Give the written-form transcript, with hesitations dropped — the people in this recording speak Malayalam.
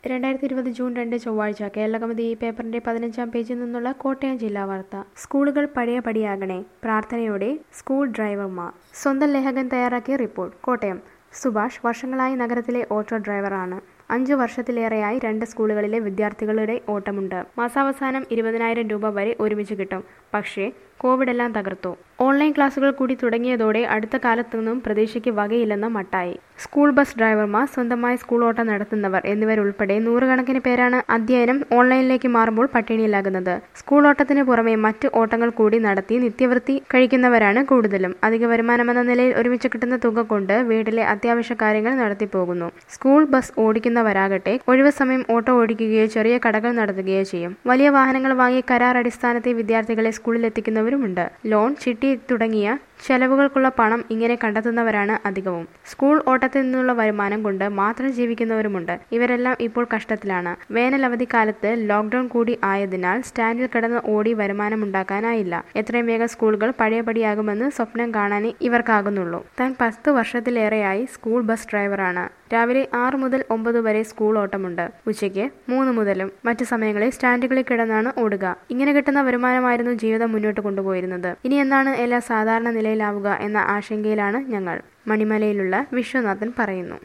2020 ജൂൺ 2 ചൊവ്വാഴ്ച കേരളകൗമുദി ഈ പേപ്പറിന്റെ 15-ാം പേജിൽ നിന്നുള്ള കോട്ടയം ജില്ലാ വാർത്ത. സ്കൂളുകൾ പഴയപടിയാകണേ, പ്രാർത്ഥനയോടെ സ്കൂൾ ഡ്രൈവർമാർ. സ്വന്തം ലേഖകൻ തയ്യാറാക്കിയ റിപ്പോർട്ട്. കോട്ടയം. സുഭാഷ് വർഷങ്ങളായി നഗരത്തിലെ ഓട്ടോ ഡ്രൈവറാണ്. 5 വർഷത്തിലേറെയായി 2 സ്കൂളുകളിലെ വിദ്യാർത്ഥികളുടെ ഓട്ടമുണ്ട്. മാസാവസാനം 20,000 രൂപ വരെ ഒരുമിച്ച് കിട്ടും. പക്ഷേ കോവിഡ് എല്ലാം തകർത്തു. ഓൺലൈൻ ക്ലാസുകൾ കൂടി തുടങ്ങിയതോടെ അടുത്ത കാലത്തൊന്നും പ്രതീക്ഷയ്ക്ക് വകയില്ലെന്ന മട്ടായി. സ്കൂൾ ബസ് ഡ്രൈവർമാർ, സ്വന്തമായി സ്കൂൾ ഓട്ടം നടത്തുന്നവർ എന്നിവരുൾപ്പെടെ നൂറുകണക്കിന് പേരാണ് അധ്യയനം ഓൺലൈനിലേക്ക് മാറുമ്പോൾ പട്ടിണിയിലാകുന്നത്. സ്കൂൾ ഓട്ടത്തിന് പുറമെ മറ്റ് ഓട്ടങ്ങൾ കൂടി നടത്തി നിത്യവൃത്തി കഴിക്കുന്നവരാണ് കൂടുതലും. അധിക വരുമാനമെന്ന നിലയിൽ ഒരുമിച്ച് കിട്ടുന്ന തുക കൊണ്ട് വീട്ടിലെ അത്യാവശ്യ കാര്യങ്ങൾ നടത്തിപ്പോകുന്നു. സ്കൂൾ ബസ് ഓടിക്കുന്നവരാകട്ടെ ഒഴിവ് സമയം ഓട്ടോ ഓടിക്കുകയോ ചെറിയ കടകൾ നടത്തുകയോ ചെയ്യും. വലിയ വാഹനങ്ങൾ വാങ്ങി കരാർ അടിസ്ഥാനത്തിൽ വിദ്യാർത്ഥികളെ സ്കൂളിൽ എത്തിക്കുന്നവരുമുണ്ട്. ലോൺ, ചിട്ടി തുടങ്ങിയ ചെലവുകൾക്കുള്ള പണം ഇങ്ങനെ കണ്ടെത്തുന്നവരാണ് അധികവും. സ്കൂൾ ഓട്ടത്തിൽ നിന്നുള്ള വരുമാനം കൊണ്ട് മാത്രം ജീവിക്കുന്നവരുമുണ്ട്. ഇവരെല്ലാം ഇപ്പോൾ കഷ്ടത്തിലാണ്. വേനൽ അവധിക്കാലത്ത് ലോക്ക്ഡൌൺ കൂടി ആയതിനാൽ സ്റ്റാൻഡിൽ കിടന്ന് ഓടി വരുമാനമുണ്ടാക്കാനായില്ല. എത്രയും വേഗം സ്കൂളുകൾ പഴയപടിയാകുമെന്ന് സ്വപ്നം കാണാനേ ഇവർക്കാകുന്നുള്ളൂ. താൻ 10 വർഷത്തിലേറെയായി സ്കൂൾ ബസ് ഡ്രൈവറാണ്. രാവിലെ 6 മുതൽ 9 വരെ സ്കൂൾ ഓട്ടമുണ്ട്. ഉച്ചയ്ക്ക് 3 മുതലും മറ്റു സമയങ്ങളിൽ സ്റ്റാൻഡുകളിൽ കിടന്നാണ് ഓടുക. ഇങ്ങനെ കിട്ടുന്ന വരുമാനമായിരുന്നു ജീവിതം മുന്നോട്ട് കൊണ്ടുപോയിരുന്നത്. ഇനി എന്നാണ് എല്ലാം സാധാരണ നിലയിലാവുക എന്ന ആശങ്കയിലാണ് ഞങ്ങൾ. മണിമലയിലുള്ള വിശ്വനാഥൻ പറയുന്നു.